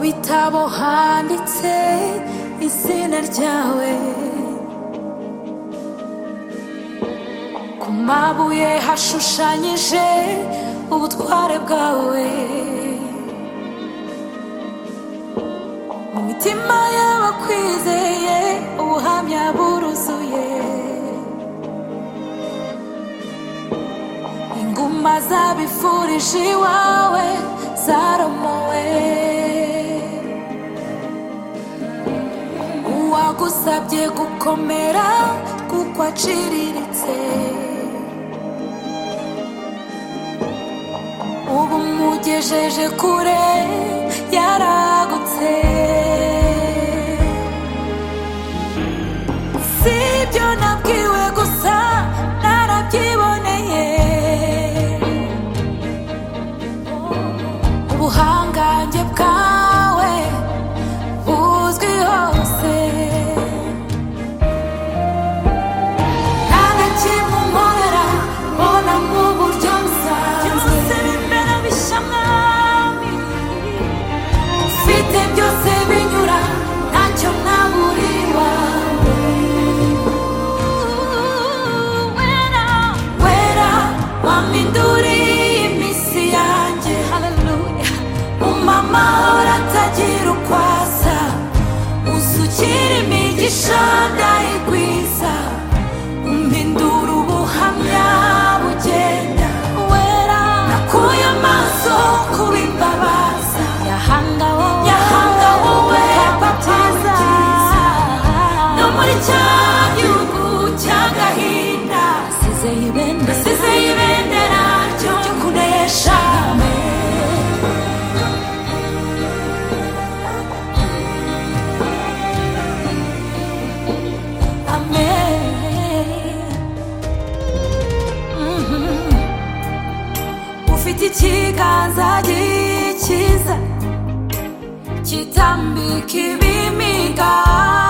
bitabo handitse izina ryawe, ku mabuye hashushanyije ubutware bwawe, mu mitima y'abakwizeye ubuhamya buruzuye. Inguma zabifurije iwawe zaramowe, uwagusabye gukomera kuko aciriritse, ubu mugejeje kure yaragutse. Si ibyo nabwiwe gusa narabyiboneye, ubuhangange bwawe buzwi hose, nta na kimwe unkorera mbona mu buryo busanzwe, byose bimbera bishya mwami, ufite byose binyura ntacyo nabura iwawe. Wera wera wampinduriye iminsi yanjye, amahoro atagira uko asa, usukira imigisha ndayigwiza, umpindura ubuhamya bugenda. Wera nakuye amaso kuba imbabaza, nyahanga wowe baptiza, no muri cya gihugu cy'agahinda nasizeyo ibendera ryo kunesha. Ufite ikiganza gikiza kitambika ibimiga,